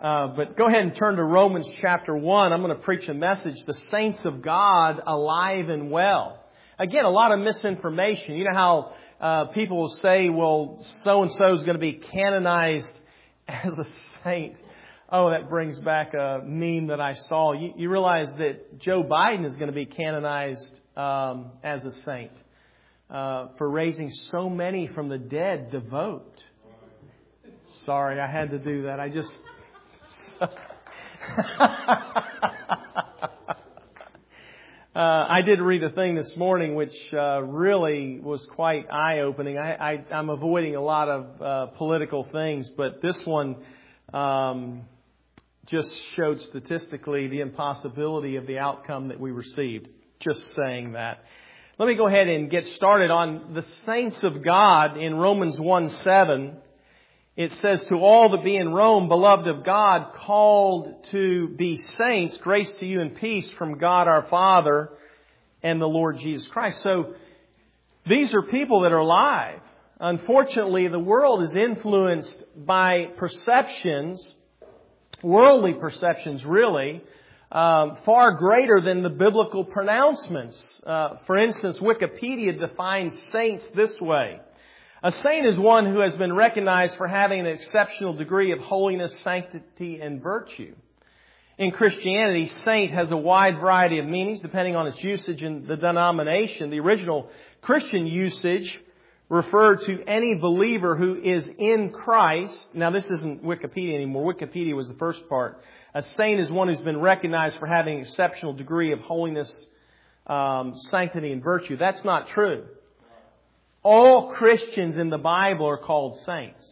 But go ahead and turn to Romans chapter 1. I'm going to preach a message, The Saints of God Alive and Well. Again, a lot of misinformation. You know how people will say, well, so-and-so is going to be canonized as a saint. Oh, that brings back a meme that I saw. You realize that Joe Biden is going to be canonized as a saint for raising so many from the dead to vote. Sorry, I had to do that. I did read a thing this morning which really was quite eye-opening. I'm avoiding a lot of political things, but this one just showed statistically the impossibility of the outcome that we received. Just saying that. Let me go ahead and get started on the saints of God in Romans 1:7. It says, to all that be in Rome, beloved of God, called to be saints, grace to you and peace from God our Father and the Lord Jesus Christ. So these are people that are alive. Unfortunately, the world is influenced by perceptions, worldly perceptions really, far greater than the biblical pronouncements. For instance, Wikipedia defines saints this way. A saint is one who has been recognized for having an exceptional degree of holiness, sanctity, and virtue. In Christianity, saint has a wide variety of meanings depending on its usage in the denomination. The original Christian usage referred to any believer who is in Christ. Now, this isn't Wikipedia anymore. Wikipedia was the first part. A saint is one who's been recognized for having an exceptional degree of holiness, sanctity, and virtue. That's not true. All Christians in the Bible are called saints.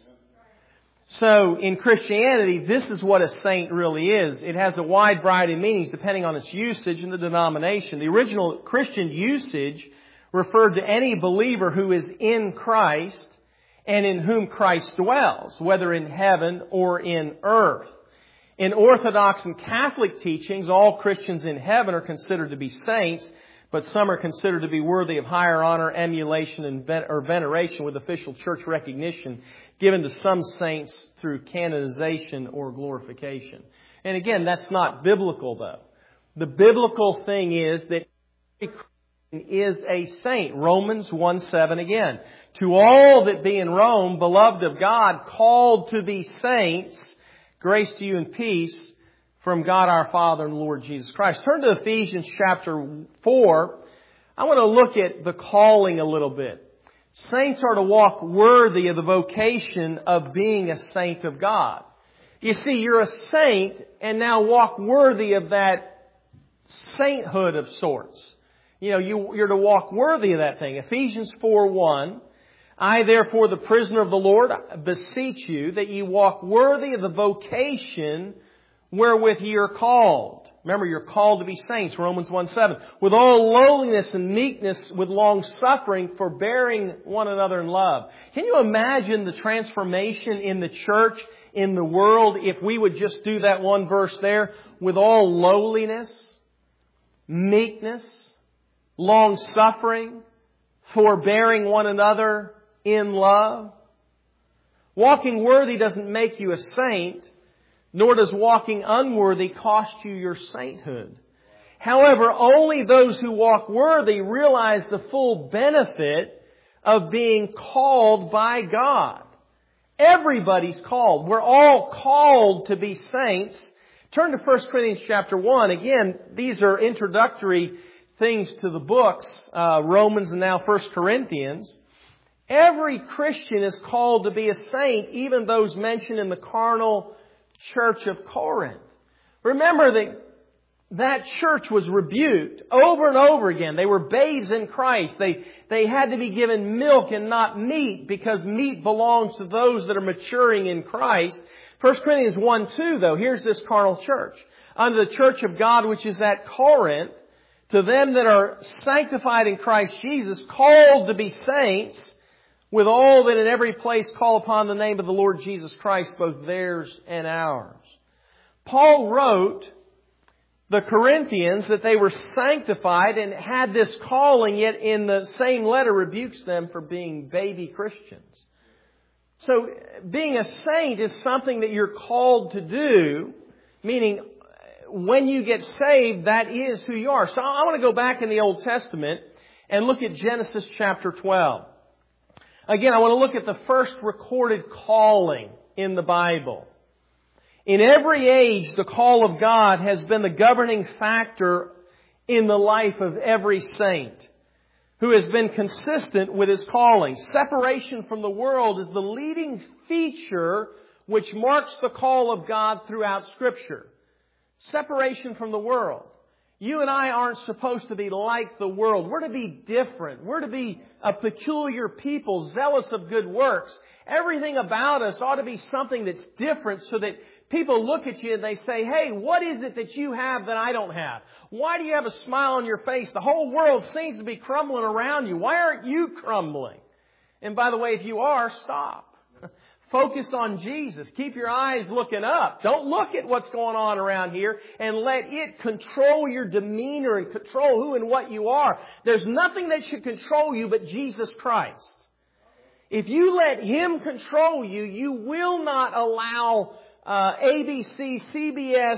So in Christianity, this is what a saint really is. It has a wide variety of meanings depending on its usage in the denomination. The original Christian usage referred to any believer who is in Christ and in whom Christ dwells, whether in heaven or in earth. In Orthodox and Catholic teachings, all Christians in heaven are considered to be saints, but some are considered to be worthy of higher honor, emulation, or veneration with official church recognition given to some saints through canonization or glorification. And again, that's not biblical, though. The biblical thing is that every Christian is a saint. Romans 1:7 again. To all that be in Rome, beloved of God, called to be saints, grace to you and peace from God our Father and Lord Jesus Christ. Turn to Ephesians chapter 4. I want to look at the calling a little bit. Saints are to walk worthy of the vocation of being a saint of God. You see, you're a saint and now walk worthy of that sainthood of sorts. You know, you're to walk worthy of that thing. Ephesians 4:1. I, therefore, the prisoner of the Lord, beseech you that ye walk worthy of the vocation wherewith ye are called. Remember, you're called to be saints, Romans 1:7. With all lowliness and meekness, with long suffering, forbearing one another in love. Can you imagine the transformation in the church, in the world, if we would just do that one verse there? With all lowliness, meekness, long suffering, forbearing one another in love. Walking worthy doesn't make you a saint, nor does walking unworthy cost you your sainthood. However, only those who walk worthy realize the full benefit of being called by God. Everybody's called. We're all called to be saints. Turn to 1 Corinthians chapter 1. Again, these are introductory things to the books, Romans and now 1 Corinthians. Every Christian is called to be a saint, even those mentioned in the carnal church of Corinth. Remember that church was rebuked over and over again. They were babes in Christ. They had to be given milk and not meat because meat belongs to those that are maturing in Christ. 1 Corinthians 1:2, though, here's this carnal church. Unto the church of God which is at Corinth, to them that are sanctified in Christ Jesus, called to be saints, with all that in every place call upon the name of the Lord Jesus Christ, both theirs and ours. Paul wrote the Corinthians that they were sanctified and had this calling, yet in the same letter rebukes them for being baby Christians. So being a saint is something that you're called to do, meaning when you get saved, that is who you are. So I want to go back in the Old Testament and look at Genesis chapter 12. Again, I want to look at the first recorded calling in the Bible. In every age, the call of God has been the governing factor in the life of every saint who has been consistent with his calling. Separation from the world is the leading feature which marks the call of God throughout Scripture. Separation from the world. You and I aren't supposed to be like the world. We're to be different. We're to be a peculiar people, zealous of good works. Everything about us ought to be something that's different so that people look at you and they say, hey, what is it that you have that I don't have? Why do you have a smile on your face? The whole world seems to be crumbling around you. Why aren't you crumbling? And by the way, if you are, stop. Focus on Jesus. Keep your eyes looking up. Don't look at what's going on around here and let it control your demeanor and control who and what you are. There's nothing that should control you but Jesus Christ. If you let Him control you, you will not allow ABC, CBS,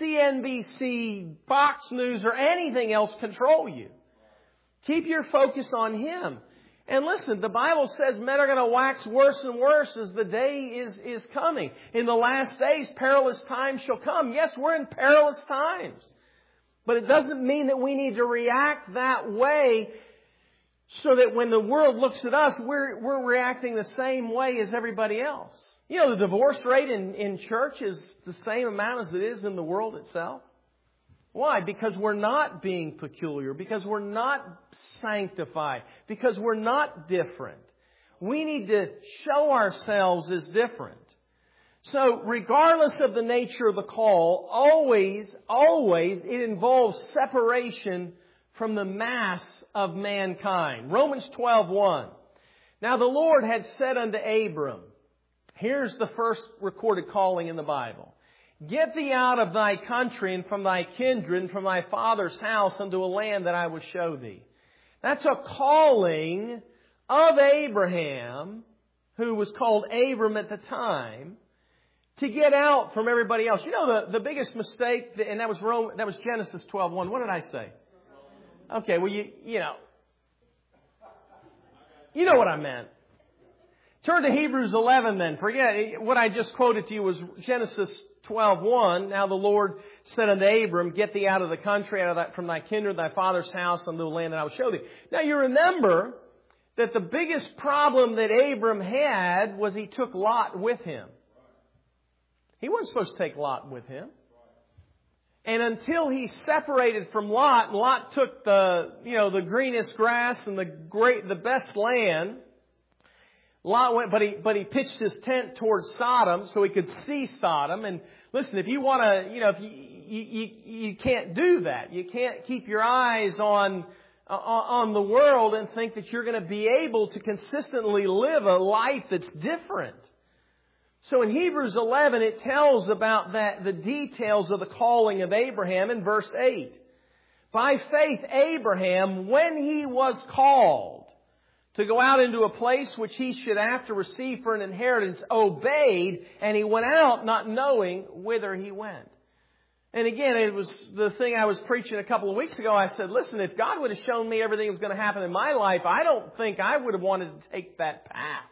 CNBC, Fox News, or anything else control you. Keep your focus on Him. And listen, the Bible says men are going to wax worse and worse as the day is coming. In the last days, perilous times shall come. Yes, we're in perilous times. But it doesn't mean that we need to react that way so that when the world looks at us, we're reacting the same way as everybody else. You know, the divorce rate in church is the same amount as it is in the world itself. Why? Because we're not being peculiar. Because we're not sanctified. Because we're not different. We need to show ourselves as different. So, regardless of the nature of the call, always it involves separation from the mass of mankind. Romans 12:1. Now the Lord had said unto Abram, here's the first recorded calling in the Bible. Get thee out of thy country and from thy kindred and from thy father's house unto a land that I will show thee. That's a calling of Abraham, who was called Abram at the time, to get out from everybody else. You know the biggest mistake, and that was Genesis 12:1. What did I say? Okay, well you know what I meant. Turn to Hebrews 11 then. Forget what I just quoted to you was Genesis 12:1. Now the Lord said unto Abram, get thee out of the country, from thy kindred, thy father's house, unto the land that I will show thee. Now you remember that the biggest problem that Abram had was he took Lot with him. He wasn't supposed to take Lot with him. And until he separated from Lot, and Lot took the greenest grass and the best land. Lot went, but he pitched his tent towards Sodom so he could see Sodom. And listen, if you want to, you can't do that. You can't keep your eyes on the world and think that you're going to be able to consistently live a life that's different. So in Hebrews 11, it tells about the details of the calling of Abraham in verse 8. By faith, Abraham, when he was called to go out into a place which he should after receive for an inheritance, obeyed, and he went out not knowing whither he went. And again, it was the thing I was preaching a couple of weeks ago. I said, listen, if God would have shown me everything that was going to happen in my life, I don't think I would have wanted to take that path.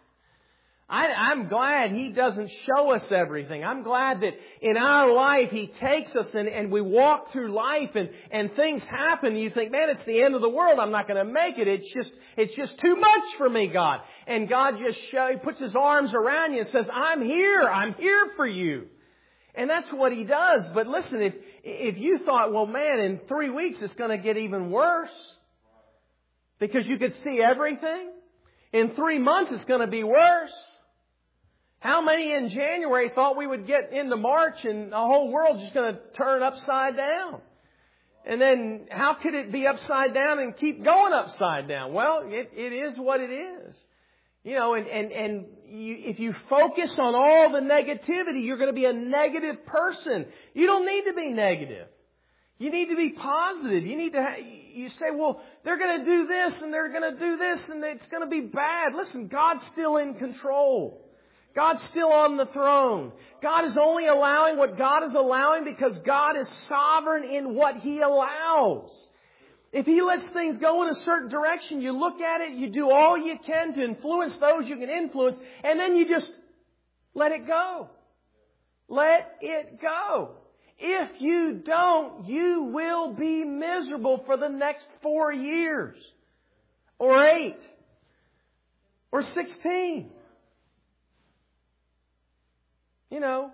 I'm glad He doesn't show us everything. I'm glad that in our life He takes us and we walk through life and things happen. You think, man, it's the end of the world. I'm not going to make it. It's just too much for me, God. And God just puts His arms around you and says, I'm here. I'm here for you. And that's what He does. But listen, if you thought, well, man, in 3 weeks it's going to get even worse because you could see everything. In 3 months it's going to be worse. How many in January thought we would get into March and the whole world's just going to turn upside down? And then how could it be upside down and keep going upside down? Well, it is what it is. If you focus on all the negativity, you're going to be a negative person. You don't need to be negative. You need to be positive. You say, well, they're going to do this and they're going to do this and it's going to be bad. Listen, God's still in control. God's still on the throne. God is only allowing what God is allowing because God is sovereign in what He allows. If He lets things go in a certain direction, you look at it, you do all you can to influence those you can influence, and then you just let it go. Let it go. If you don't, you will be miserable for the next 4 years, or 8, or 16. You know,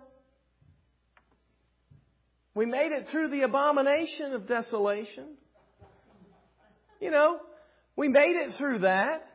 we made it through the abomination of desolation. You know, we made it through that.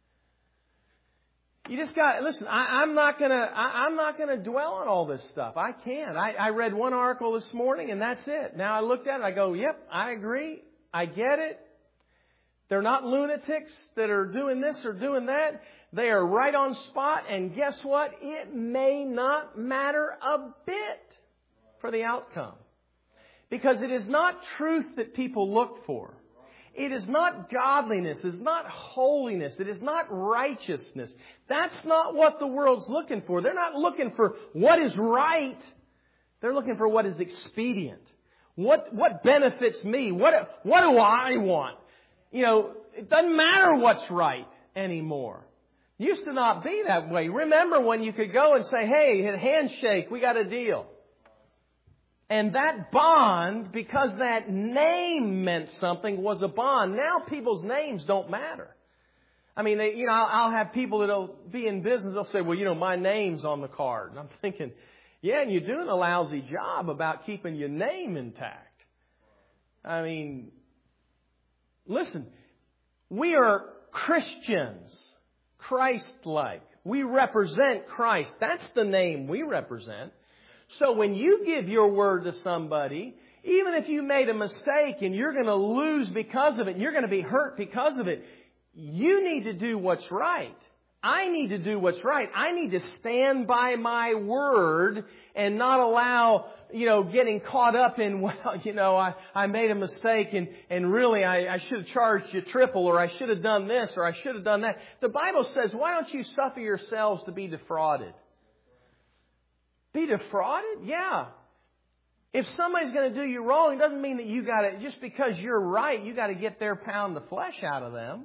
You just got, listen, I'm not gonna dwell on all this stuff. I can't. I read one article this morning and that's it. Now I looked at it, I go, yep, I agree. I get it. They're not lunatics that are doing this or doing that. They are right on spot, and guess what? It may not matter a bit for the outcome. Because it is not truth that people look for. It is not godliness. It is not holiness. It is not righteousness. That's not what the world's looking for. They're not looking for what is right. They're looking for what is expedient. What benefits me? What do I want? You know, it doesn't matter what's right anymore. Used to not be that way. Remember when you could go and say, hey, handshake, we got a deal. And that bond, because that name meant something, was a bond. Now people's names don't matter. I mean, I'll have people that'll be in business, they'll say, well, my name's on the card. And I'm thinking, yeah, and you're doing a lousy job about keeping your name intact. I mean, listen, we are Christians. Christ-like. We represent Christ. That's the name we represent. So when you give your word to somebody, even if you made a mistake and you're going to lose because of it, and you're going to be hurt because of it, you need to do what's right. I need to do what's right. I need to stand by my word and not allow, getting caught up in, I made a mistake and really I should have charged you triple, or I should have done this, or I should have done that. The Bible says, why don't you suffer yourselves to be defrauded? Be defrauded? Yeah. If somebody's going to do you wrong, it doesn't mean that you got to, just because you're right, you got to get their pound of flesh out of them.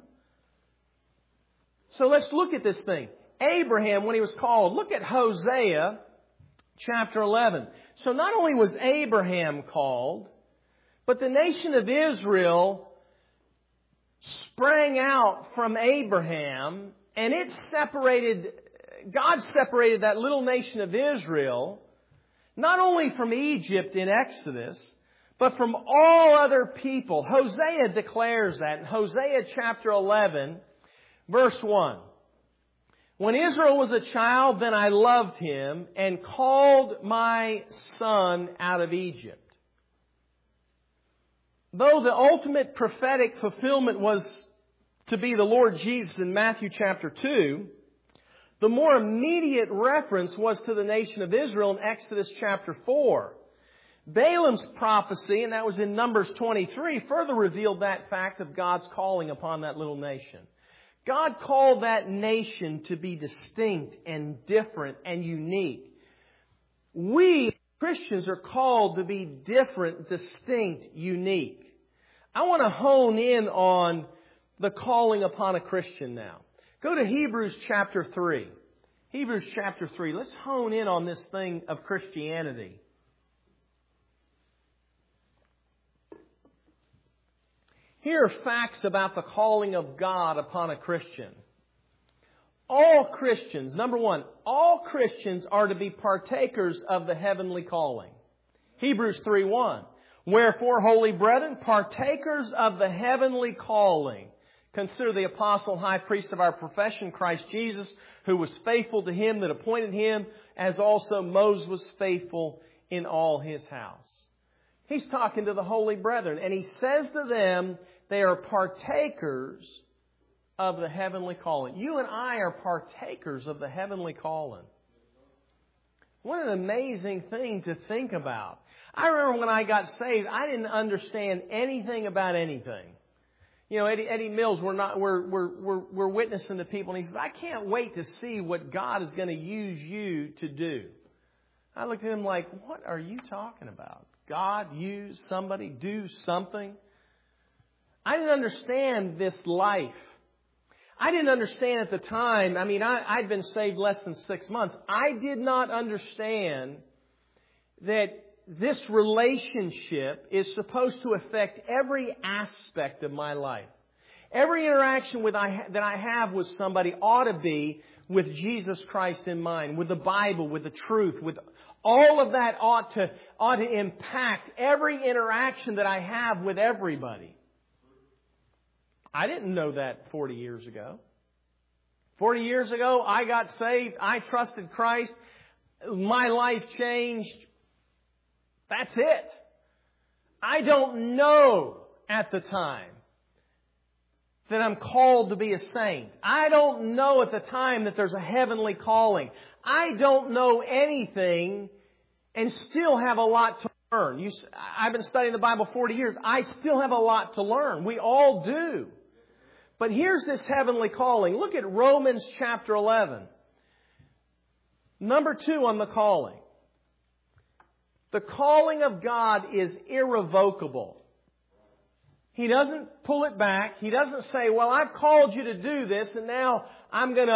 So let's look at this thing. Abraham, when he was called, look at Hosea chapter 11. So not only was Abraham called, but the nation of Israel sprang out from Abraham, and God separated that little nation of Israel, not only from Egypt in Exodus, but from all other people. Hosea declares that in Hosea chapter 11, verse 1. When Israel was a child, then I loved him and called my son out of Egypt. Though the ultimate prophetic fulfillment was to be the Lord Jesus in Matthew chapter 2, the more immediate reference was to the nation of Israel in Exodus chapter 4. Balaam's prophecy, and that was in Numbers 23, further revealed that fact of God's calling upon that little nation. God called that nation to be distinct and different and unique. We, Christians, are called to be different, distinct, unique. I want to hone in on the calling upon a Christian now. Go to Hebrews chapter 3. Hebrews chapter 3. Let's hone in on this thing of Christianity. Here are facts about the calling of God upon a Christian. All Christians, number one, all Christians are to be partakers of the heavenly calling. Hebrews 3:1. Wherefore, holy brethren, partakers of the heavenly calling, consider the apostle and high priest of our profession, Christ Jesus, who was faithful to him that appointed him, as also Moses was faithful in all his house. He's talking to the holy brethren, and he says to them, they are partakers of the heavenly calling. You and I are partakers of the heavenly calling. What an amazing thing to think about. I remember when I got saved, I didn't understand anything about anything. You know, Eddie Mills, we're witnessing to people, and he says, I can't wait to see what God is going to use you to do. I looked at him like, what are you talking about? God use somebody, do something? I didn't understand this life. I didn't understand at the time. I mean, I'd been saved less than 6 months. I did not understand that this relationship is supposed to affect every aspect of my life. Every interaction that I have with somebody ought to be with Jesus Christ in mind, with the Bible, with the truth, with all of that ought to impact every interaction that I have with everybody. I didn't know that 40 years ago. 40 years ago, I got saved. I trusted Christ. My life changed. That's it. I don't know at the time that I'm called to be a saint. I don't know at the time that there's a heavenly calling. I don't know anything and still have a lot to learn. I've been studying the Bible 40 years. I still have a lot to learn. We all do. But here's this heavenly calling. Look at Romans chapter 11. Number 2 on the calling. The calling of God is irrevocable. He doesn't pull it back. He doesn't say, well, I've called you to do this and now I'm going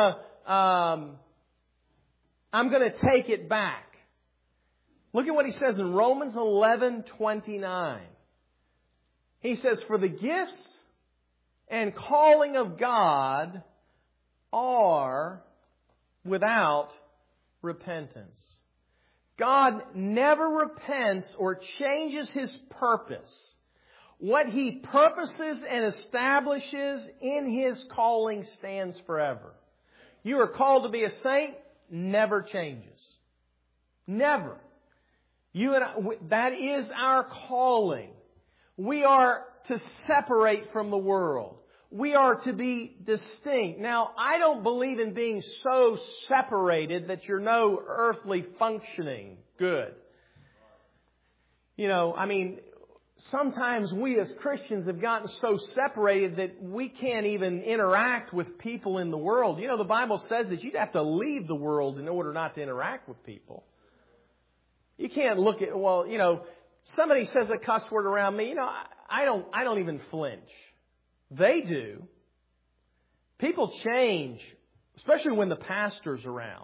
to take it back. Look at what he says in Romans 11:29. He says, for the gifts and calling of God are without repentance. God never repents or changes His purpose. What He purposes and establishes in His calling stands forever. You are called to be a saint, never changes. Never. You and I, that is our calling. We are to separate from the world. We are to be distinct. Now, I don't believe in being so separated that you're no earthly functioning good. You know, I mean, sometimes we as Christians have gotten so separated that we can't even interact with people in the world. You know, the Bible says that you'd have to leave the world in order not to interact with people. You can't look at, well, you know, somebody says a cuss word around me, you know, I don't even flinch. They do. People change, especially when the pastor's around.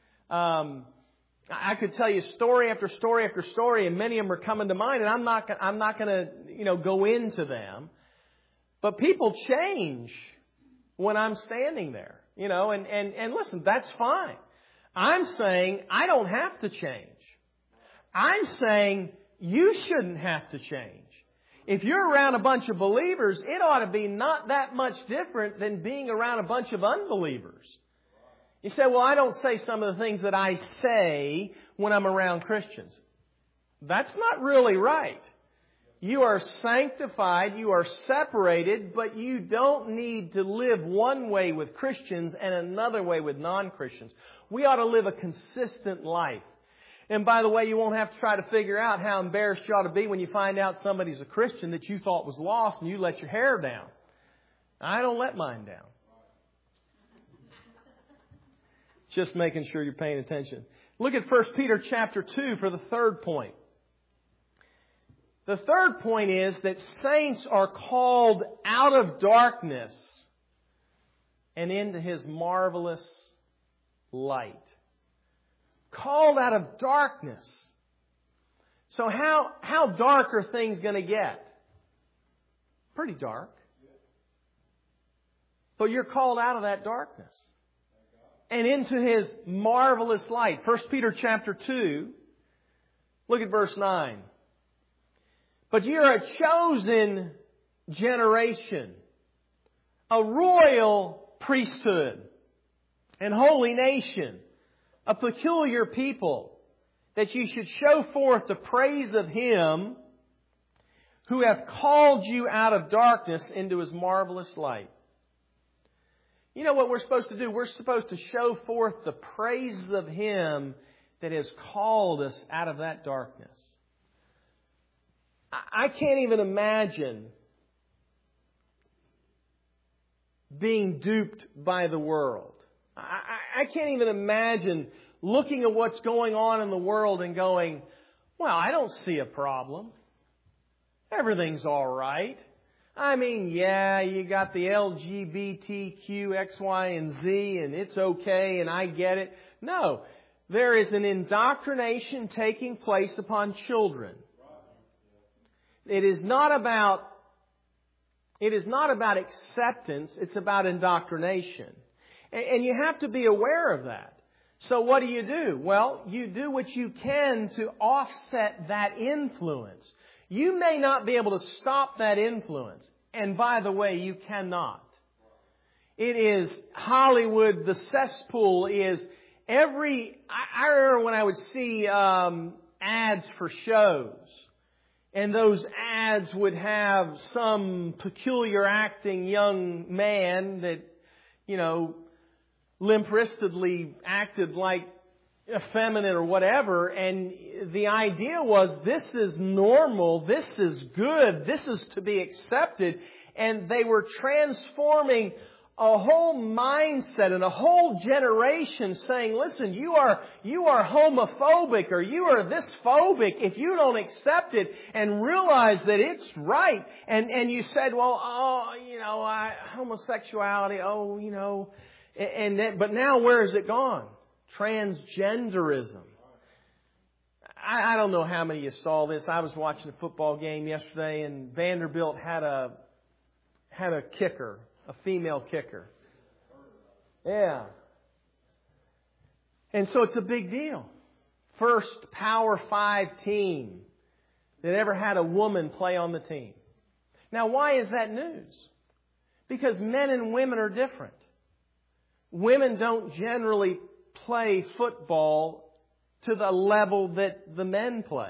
I could tell you story after story after story, and many of them are coming to mind, and I'm not going to, you know, go into them. But people change when I'm standing there, you know, and listen, that's fine. I'm saying I don't have to change. I'm saying you shouldn't have to change. If you're around a bunch of believers, it ought to be not that much different than being around a bunch of unbelievers. You say, well, I don't say some of the things that I say when I'm around Christians. That's not really right. You are sanctified, you are separated, but you don't need to live one way with Christians and another way with non-Christians. We ought to live a consistent life. And by the way, you won't have to try to figure out how embarrassed you ought to be when you find out somebody's a Christian that you thought was lost and you let your hair down. I don't let mine down. Just making sure you're paying attention. Look at 1 Peter chapter 2 for the third point. The third point is that saints are called out of darkness and into His marvelous light. Called out of darkness. So how dark are things going to get? Pretty dark. But you're called out of that darkness and into His marvelous light. 1 Peter chapter 2, look at verse 9. But you're a chosen generation, a royal priesthood, and holy nation, a peculiar people, that you should show forth the praise of Him who hath called you out of darkness into His marvelous light. You know what we're supposed to do? We're supposed to show forth the praises of Him that has called us out of that darkness. I can't even imagine being duped by the world. I can't even imagine looking at what's going on in the world and going, well, I don't see a problem. Everything's all right. I mean, yeah, you got the LGBTQ, X, Y, and Z, and it's okay, and I get it. No, there is an indoctrination taking place upon children. It is not about acceptance, it's about indoctrination. And you have to be aware of that. So what do? Well, you do what you can to offset that influence. You may not be able to stop that influence. And by the way, you cannot. It is Hollywood, the cesspool is I remember when I would see ads for shows. And those ads would have some peculiar acting young man that, limp-wristedly acted like effeminate or whatever. And the idea was, this is normal, this is good, this is to be accepted. And they were transforming a whole mindset and a whole generation saying, listen, you are homophobic or you are this phobic if you don't accept it and realize that it's right. And you said, well, homosexuality, but now where has it gone? Transgenderism. I don't know how many of you saw this. I was watching a football game yesterday and Vanderbilt had a kicker. A female kicker. Yeah. And so it's a big deal. First Power 5 team that ever had a woman play on the team. Now, why is that news? Because men and women are different. Women don't generally play football to the level that the men play.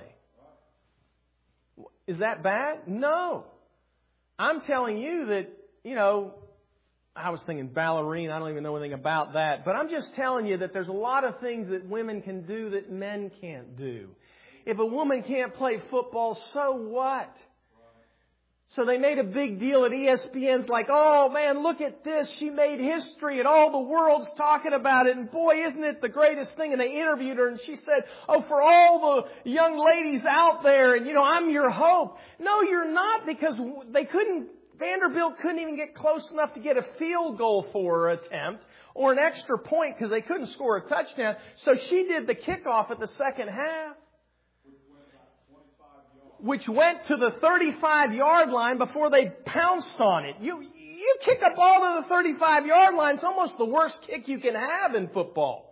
Is that bad? No. I'm telling you that, I was thinking ballerina. I don't even know anything about that. But I'm just telling you that there's a lot of things that women can do that men can't do. If a woman can't play football, so what? So they made a big deal at ESPN's like, oh man, look at this. She made history and all the world's talking about it. And boy, isn't it the greatest thing? And they interviewed her and she said, oh, for all the young ladies out there and I'm your hope. No, you're not, because Vanderbilt couldn't even get close enough to get a field goal for her attempt or an extra point because they couldn't score a touchdown. So she did the kickoff at the second half, which went to the 35-yard line before they pounced on it. You kick a ball to the 35-yard line, it's almost the worst kick you can have in football.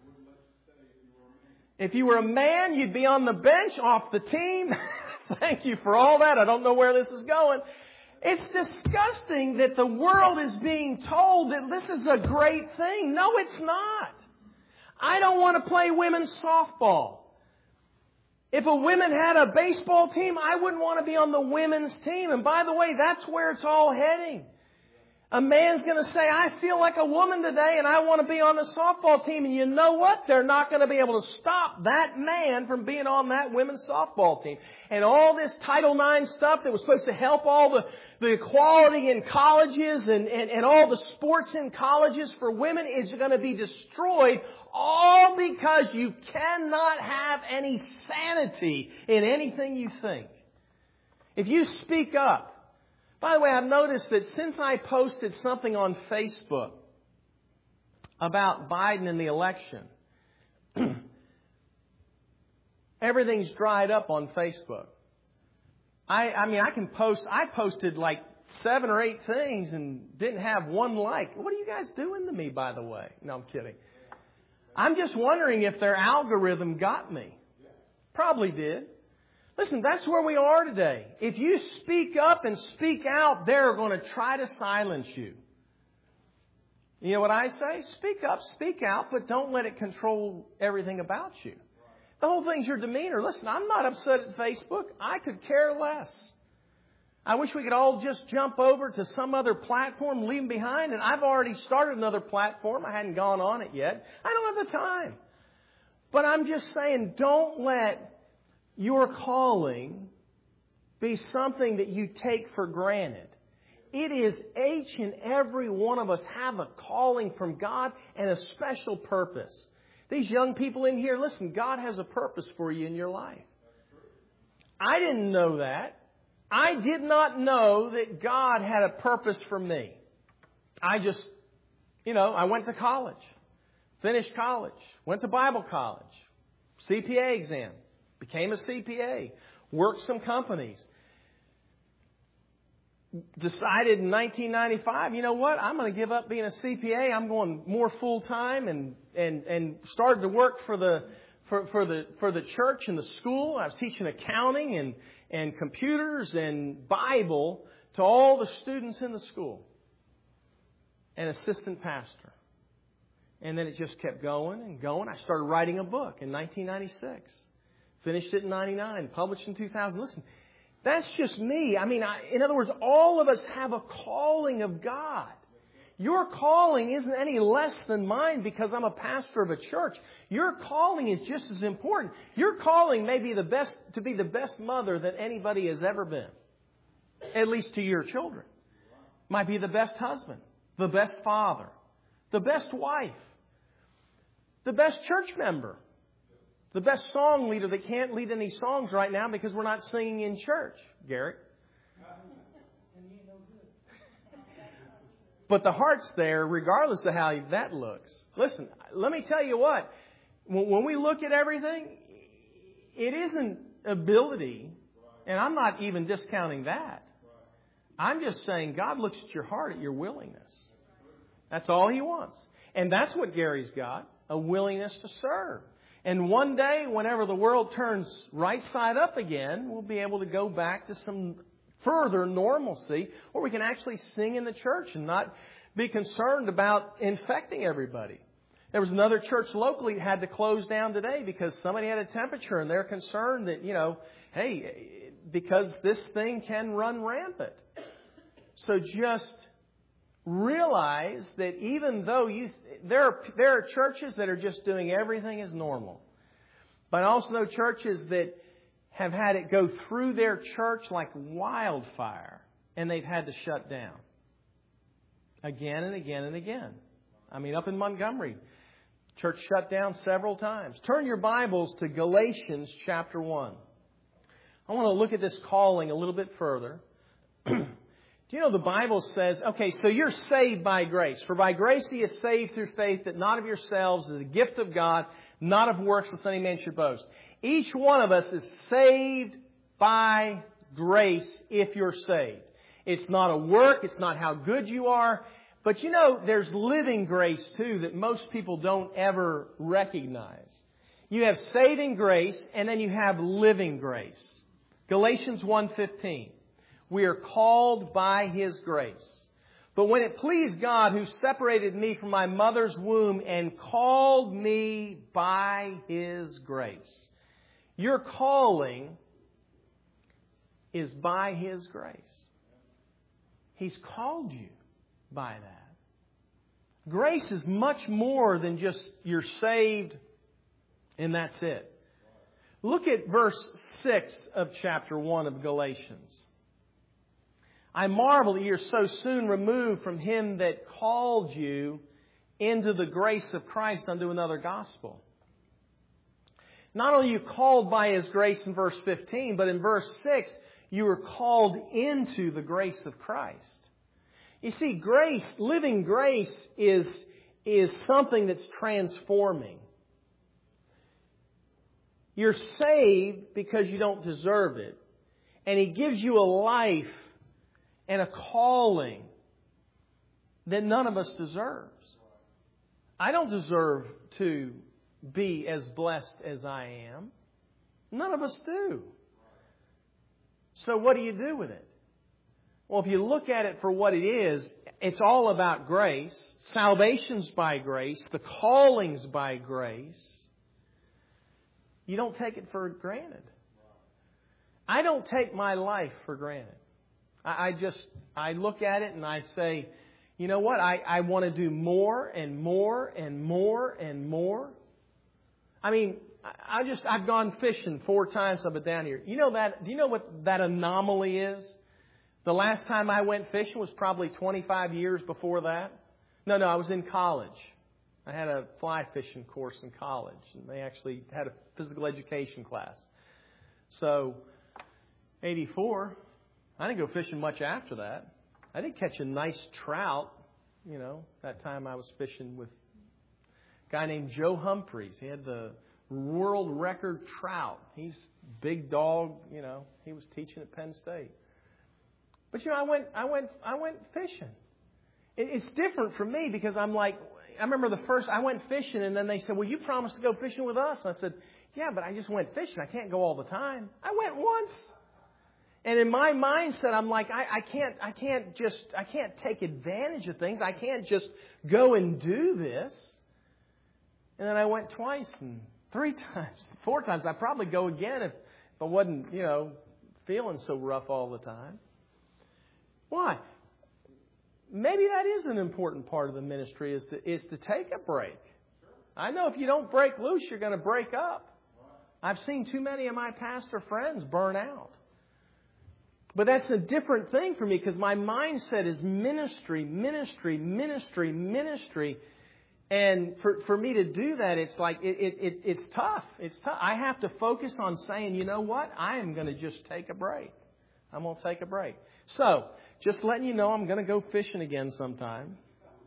If you were a man, you'd be on the bench, off the team. Thank you for all that. I don't know where this is going. It's disgusting that the world is being told that this is a great thing. No, it's not. I don't want to play women's softball. If a woman had a baseball team, I wouldn't want to be on the women's team. And by the way, that's where it's all heading. A man's going to say, I feel like a woman today and I want to be on the softball team. And you know what? They're not going to be able to stop that man from being on that women's softball team. And all this Title IX stuff that was supposed to help all the equality in colleges and all the sports in colleges for women is going to be destroyed, all because you cannot have any sanity in anything you think. If you speak up. By the way, I've noticed that since I posted something on Facebook about Biden and the election, everything's dried up on Facebook. I posted like 7 or 8 things and didn't have one like. What are you guys doing to me, by the way? No, I'm kidding. I'm just wondering if their algorithm got me. Probably did. Listen, that's where we are today. If you speak up and speak out, they're going to try to silence you. You know what I say? Speak up, speak out, but don't let it control everything about you. The whole thing's your demeanor. Listen, I'm not upset at Facebook. I could care less. I wish we could all just jump over to some other platform, leave them behind. And I've already started another platform. I hadn't gone on it yet. I don't have the time. But I'm just saying, don't let your calling be something that you take for granted. It is each and every one of us have a calling from God and a special purpose. These young people in here, listen, God has a purpose for you in your life. I didn't know that. I did not know that God had a purpose for me. I just, I went to college, finished college, went to Bible college, CPA exam, became a CPA, worked some companies. Decided in 1995, you know what? I'm going to give up being a CPA. I'm going more full time and started to work for the church and the school. I was teaching accounting and computers and Bible to all the students in the school. An assistant pastor. And then it just kept going and going. I started writing a book in 1996. Finished it in 99. Published in 2000. Listen, that's just me. In other words, all of us have a calling of God. Your calling isn't any less than mine because I'm a pastor of a church. Your calling is just as important. Your calling may be to be the best mother that anybody has ever been. At least to your children. Might be the best husband, the best father, the best wife, the best church member. The best song leader that can't lead any songs right now because we're not singing in church, Garrett. But the heart's there regardless of how that looks. Listen, let me tell you what. When we look at everything, it isn't ability. And I'm not even discounting that. I'm just saying God looks at your heart, at your willingness. That's all He wants. And that's what Gary's got, a willingness to serve. And one day, whenever the world turns right side up again, we'll be able to go back to some further normalcy where we can actually sing in the church and not be concerned about infecting everybody. There was another church locally that had to close down today because somebody had a temperature and they're concerned that, hey, because this thing can run rampant. So just realize that even though there are churches that are just doing everything as normal. But I also know churches that have had it go through their church like wildfire. And they've had to shut down. Again and again and again. Up in Montgomery, church shut down several times. Turn your Bibles to Galatians chapter 1. I want to look at this calling a little bit further. Do you know the Bible says, okay, so you're saved by grace. For by grace He is saved through faith, that not of yourselves is a gift of God, not of works, lest any man should boast. Each one of us is saved by grace if you're saved. It's not a work. It's not how good you are. But there's living grace too that most people don't ever recognize. You have saving grace and then you have living grace. Galatians 1:15. We are called by His grace. But when it pleased God who separated me from my mother's womb and called me by His grace. Your calling is by His grace. He's called you by that. Grace is much more than just you're saved and that's it. Look at verse 6 of chapter 1 of Galatians. I marvel that you're so soon removed from Him that called you into the grace of Christ unto another gospel. Not only are you called by His grace in verse 15, but in verse 6, you are called into the grace of Christ. You see, grace, living grace is something that's transforming. You're saved because you don't deserve it. And He gives you a life and a calling that none of us deserves. I don't deserve to be as blessed as I am. None of us do. So what do you do with it? Well, if you look at it for what it is, it's all about grace. Salvation's by grace. The calling's by grace. You don't take it for granted. I don't take my life for granted. I look at it and I say, you know what? I want to do more and more and more and more. I've gone fishing 4 times I've been down here. Do you know what that anomaly is? The last time I went fishing was probably 25 years before that. No, I was in college. I had a fly fishing course in college, and they actually had a physical education class. So, 84, I didn't go fishing much after that. I did catch a nice trout, that time I was fishing with a guy named Joe Humphreys. He had the world record trout. He's big dog, he was teaching at Penn State. But I went fishing. It's different for me because I'm like, I remember I went fishing and then they said, well, you promised to go fishing with us. And I said, yeah, but I just went fishing. I can't go all the time. I went once. And in my mindset, I'm like, I can't take advantage of things. I can't just go and do this. And then I went twice and 3 times, 4 times. I'd probably go again if I wasn't, feeling so rough all the time. Why? Maybe that is an important part of the ministry is to take a break. I know if you don't break loose, you're going to break up. I've seen too many of my pastor friends burn out. But that's a different thing for me because my mindset is ministry, ministry, ministry, ministry. And for me to do that, it's like, it's tough. It's tough. I have to focus on saying, you know what? I am going to just take a break. I'm going to take a break. So, just letting you know, I'm going to go fishing again sometime.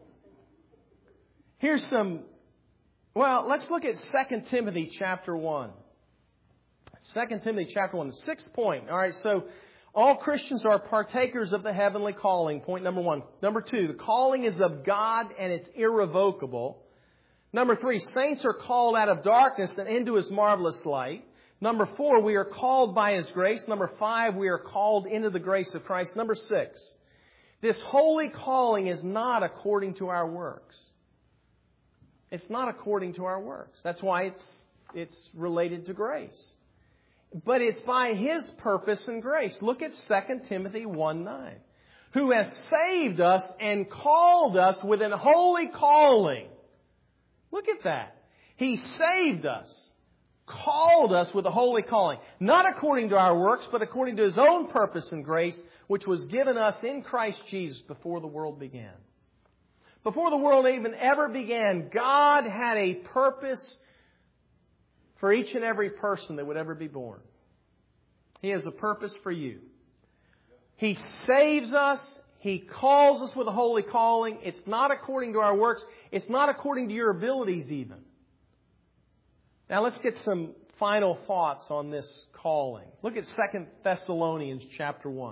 Here's let's look at 2 Timothy chapter 1. 2 Timothy chapter 1, the 6th point. All right, so all Christians are partakers of the heavenly calling. Point number 1. Number 2, the calling is of God and it's irrevocable. Number 3, saints are called out of darkness and into His marvelous light. Number 4, we are called by His grace. Number 5, we are called into the grace of Christ. Number 6, this holy calling is not according to our works. It's not according to our works. That's why it's related to grace. But it's by His purpose and grace. Look at 2 Timothy 1:9. Who has saved us and called us with an holy calling. Look at that. He saved us, called us with a holy calling. Not according to our works, but according to His own purpose and grace, which was given us in Christ Jesus before the world began. Before the world even ever began, God had a purpose for each and every person that would ever be born. He has a purpose for you. He saves us. He calls us with a holy calling. It's not according to our works. It's not according to your abilities even. Now let's get some final thoughts on this calling. Look at 2 Thessalonians chapter 1.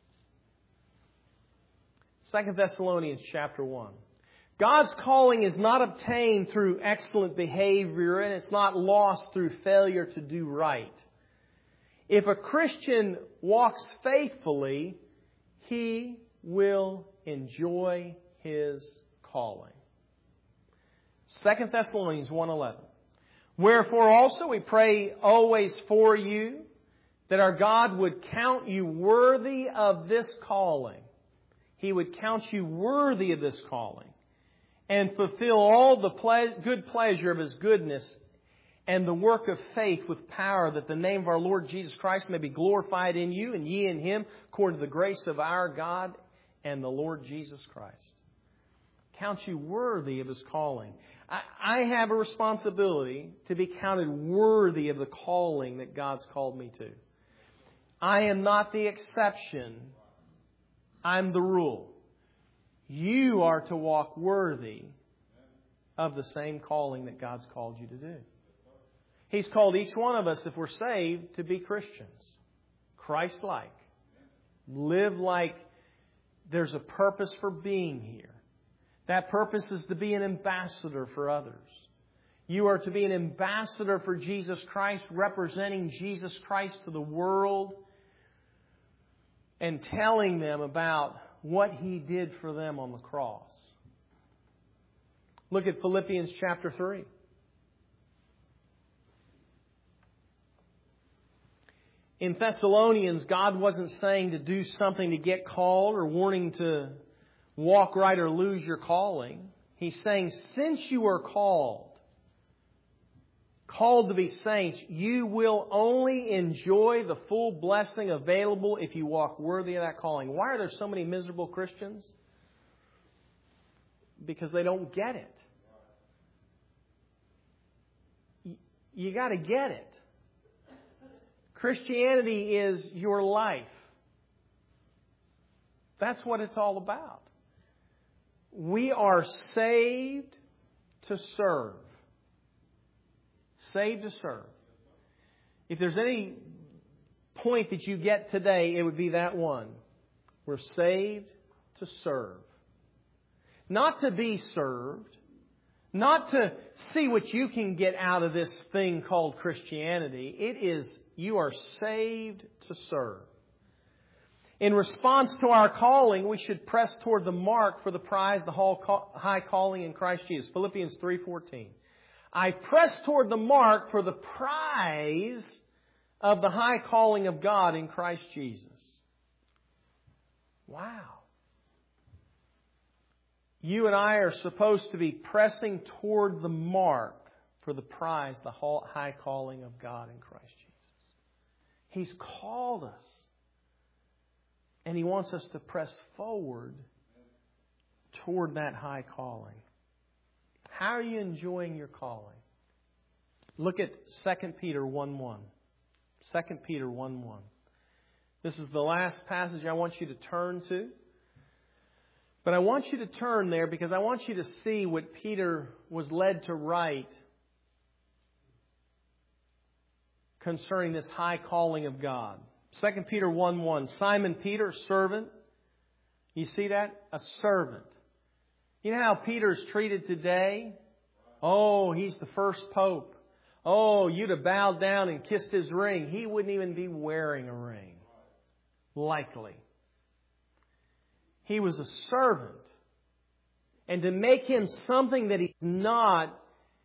2 Thessalonians chapter 1. God's calling is not obtained through excellent behavior, and it's not lost through failure to do right. If a Christian walks faithfully, he will enjoy his calling. 2 Thessalonians 1:11. Wherefore also we pray always for you, that our God would count you worthy of this calling. He would count you worthy of this calling, and fulfill all the good pleasure of His goodness and the work of faith with power, that the name of our Lord Jesus Christ may be glorified in you and ye in Him, according to the grace of our God and the Lord Jesus Christ. Count you worthy of His calling. I have a responsibility to be counted worthy of the calling that God's called me to. I am not the exception. I'm the rule. You are to walk worthy of the same calling that God's called you to do. He's called each one of us, if we're saved, to be Christians. Christ-like. Live like there's a purpose for being here. That purpose is to be an ambassador for others. You are to be an ambassador for Jesus Christ, representing Jesus Christ to the world and telling them about what He did for them on the cross. Look at Philippians chapter 3. In Thessalonians, God wasn't saying to do something to get called or warning to walk right or lose your calling. He's saying, since you are called, called to be saints, you will only enjoy the full blessing available if you walk worthy of that calling. Why are there so many miserable Christians? Because they don't get it. You got to get it. Christianity is your life. That's what it's all about. We are saved to serve. Saved to serve. If there's any point that you get today, it would be that one. We're saved to serve. Not to be served. Not to see what you can get out of this thing called Christianity. It is, you are saved to serve. In response to our calling, we should press toward the mark for the prize, the high calling in Christ Jesus. Philippians 3:14. I press toward the mark for the prize of the high calling of God in Christ Jesus. Wow. You and I are supposed to be pressing toward the mark for the prize, the high calling of God in Christ Jesus. He's called us. And He wants us to press forward toward that high calling. How are you enjoying your calling? Look at 2 Peter 1:1. 2 Peter 1:1. This is the last passage I want you to turn to. But I want you to turn there because I want you to see what Peter was led to write concerning this high calling of God. 2 Peter 1:1. Simon Peter, servant. You see that? A servant. You know how Peter's treated today? Oh, he's the first pope. Oh, you'd have bowed down and kissed his ring. He wouldn't even be wearing a ring. Likely. He was a servant. And to make him something that he's not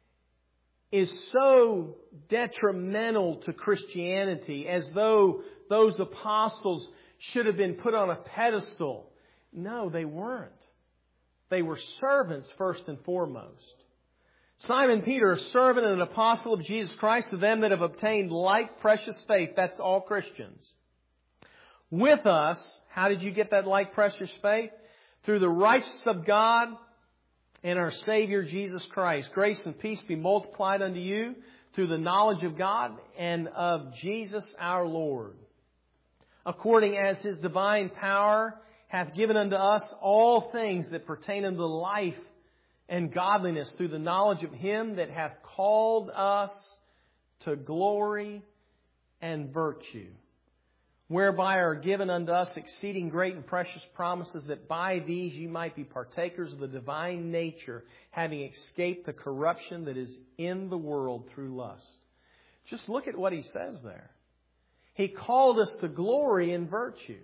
is so detrimental to Christianity, as though those apostles should have been put on a pedestal. No, they weren't. They were servants first and foremost. Simon Peter, a servant and an apostle of Jesus Christ, to them that have obtained like precious faith. That's all Christians. With us, how did you get that like precious faith? Through the righteousness of God and our Savior Jesus Christ. Grace and peace be multiplied unto you through the knowledge of God and of Jesus our Lord. According as His divine power hath given unto us all things that pertain unto life and godliness through the knowledge of Him that hath called us to glory and virtue, whereby are given unto us exceeding great and precious promises, that by these ye might be partakers of the divine nature, having escaped the corruption that is in the world through lust. Just look at what he says there. He called us to glory and virtue.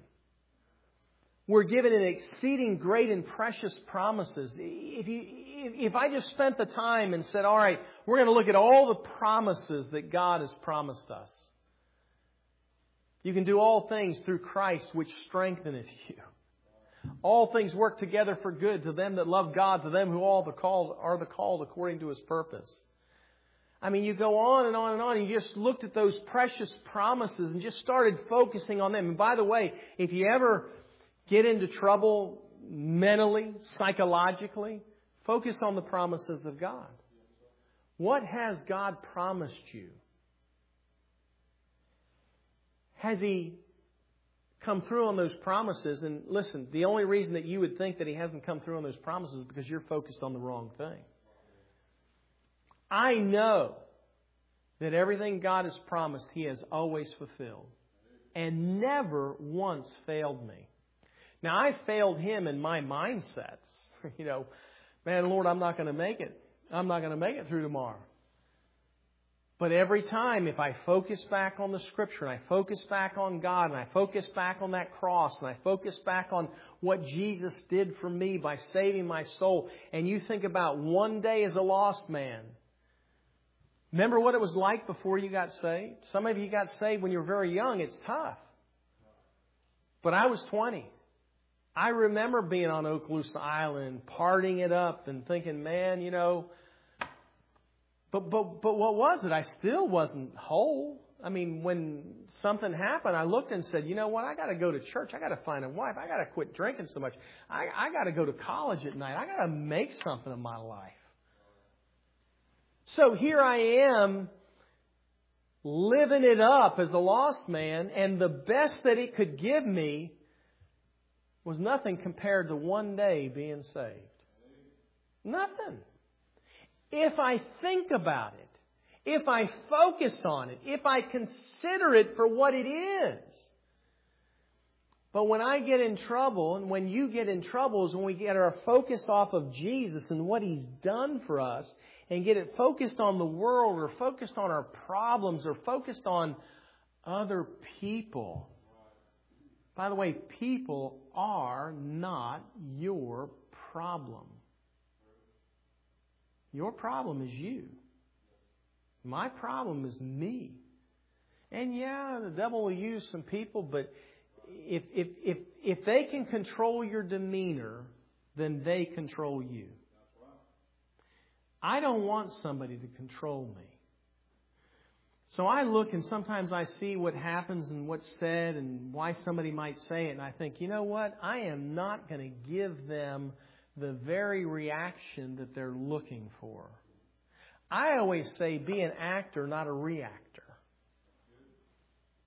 We're given an exceeding great and precious promises. If I just spent the time and said, all right, we're going to look at all the promises that God has promised us. You can do all things through Christ, which strengtheneth you. All things work together for good to them that love God, to them who are the called according to His purpose. I mean, you go on and on and on, and you just looked at those precious promises and just started focusing on them. And by the way, if you ever get into trouble mentally, psychologically, focus on the promises of God. What has God promised you? Has He come through on those promises? And listen, the only reason that you would think that He hasn't come through on those promises is because you're focused on the wrong thing. I know that everything God has promised, He has always fulfilled. And never once failed me. Now, I failed Him in my mindsets. You know, man, Lord, I'm not going to make it. I'm not going to make it through tomorrow. But every time, if I focus back on the Scripture, and I focus back on God, and I focus back on that cross, and I focus back on what Jesus did for me by saving my soul, and you think about one day as a lost man. Remember what it was like before you got saved? Some of you got saved when you were very young. It's tough. But I was 20. I remember being on Okaloosa Island, partying it up, and thinking, man, you know, But what was it? I still wasn't whole. I mean, when something happened, I looked and said, you know what? I got to go to church. I got to find a wife. I got to quit drinking so much. I got to go to college at night. I got to make something of my life. So here I am, living it up as a lost man, and the best that it could give me was nothing compared to one day being saved. Nothing. If I think about it, if I focus on it, if I consider it for what it is. But when I get in trouble, and when you get in trouble, is when we get our focus off of Jesus and what He's done for us, and get it focused on the world, or focused on our problems, or focused on other people. By the way, people are not your problem. Your problem is you. My problem is me. And yeah, the devil will use some people, but if they can control your demeanor, then they control you. I don't want somebody to control me. So I look, and sometimes I see what happens and what's said and why somebody might say it, and I think, you know what? I am not going to give them the very reaction that they're looking for. I always say, be an actor, not a reactor.